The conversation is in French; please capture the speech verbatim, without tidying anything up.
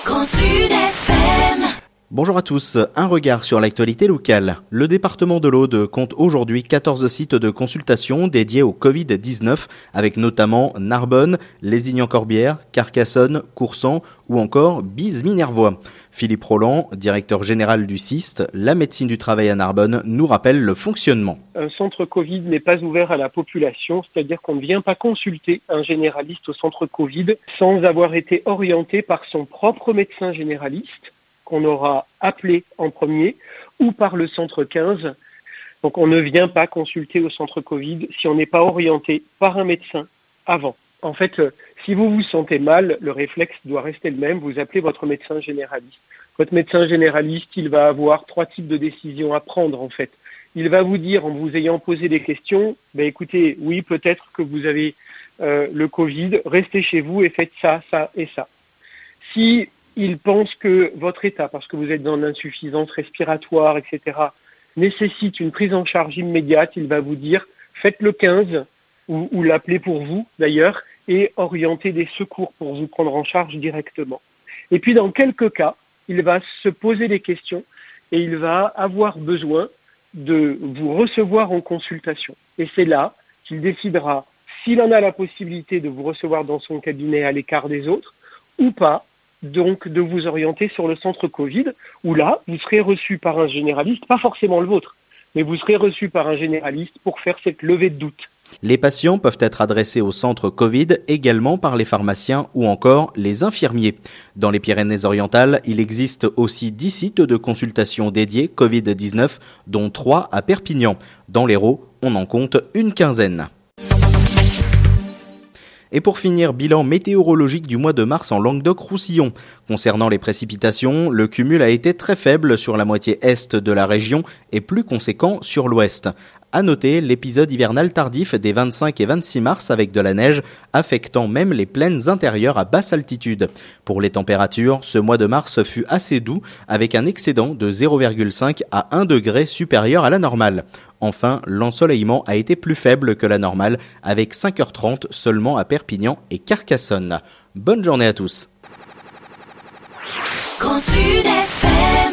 Grand Sud F M. Bonjour à tous, un regard sur l'actualité locale. Le département de l'Aude compte aujourd'hui quatorze sites de consultation dédiés au covid dix-neuf, avec notamment Narbonne, Lézignan-Corbière, Carcassonne, Coursan ou encore Bise-Minervois. Philippe Roland, directeur général du C I S T, la médecine du travail à Narbonne, nous rappelle le fonctionnement. Un centre Covid n'est pas ouvert à la population, c'est-à-dire qu'on ne vient pas consulter un généraliste au centre Covid sans avoir été orienté par son propre médecin généraliste, qu'on aura appelé en premier, ou par le centre quinze. Donc on ne vient pas consulter au centre Covid si on n'est pas orienté par un médecin avant. En fait, si vous vous sentez mal, le réflexe doit rester le même, vous appelez votre médecin généraliste. Votre médecin généraliste, il va avoir trois types de décisions à prendre en fait. Il va vous dire, en vous ayant posé des questions, ben écoutez, oui, peut-être que vous avez euh, le Covid, restez chez vous et faites ça, ça et ça. Si il pense que votre état, parce que vous êtes dans l'insuffisance respiratoire, et cetera, nécessite une prise en charge immédiate, il va vous dire faites le quinze ou, ou l'appelez pour vous d'ailleurs et orientez des secours pour vous prendre en charge directement. Et puis dans quelques cas, il va se poser des questions et il va avoir besoin de vous recevoir en consultation. Et c'est là qu'il décidera s'il en a la possibilité de vous recevoir dans son cabinet à l'écart des autres ou pas, donc de vous orienter sur le centre Covid, où là, vous serez reçu par un généraliste, pas forcément le vôtre, mais vous serez reçu par un généraliste pour faire cette levée de doute. Les patients peuvent être adressés au centre Covid également par les pharmaciens ou encore les infirmiers. Dans les Pyrénées-Orientales, il existe aussi dix sites de consultation dédiés covid dix-neuf, dont trois à Perpignan. Dans l'Hérault, on en compte une quinzaine. Et pour finir, bilan météorologique du mois de mars en Languedoc-Roussillon. Concernant les précipitations, le cumul a été très faible sur la moitié est de la région et plus conséquent sur l'ouest. À noter l'épisode hivernal tardif des vingt-cinq et vingt-six mars avec de la neige, affectant même les plaines intérieures à basse altitude. Pour les températures, ce mois de mars fut assez doux, avec un excédent de zéro virgule cinq à un degré supérieur à la normale. Enfin, l'ensoleillement a été plus faible que la normale, avec cinq heures trente seulement à Perpignan et Carcassonne. Bonne journée à tous. Grand Sud F M.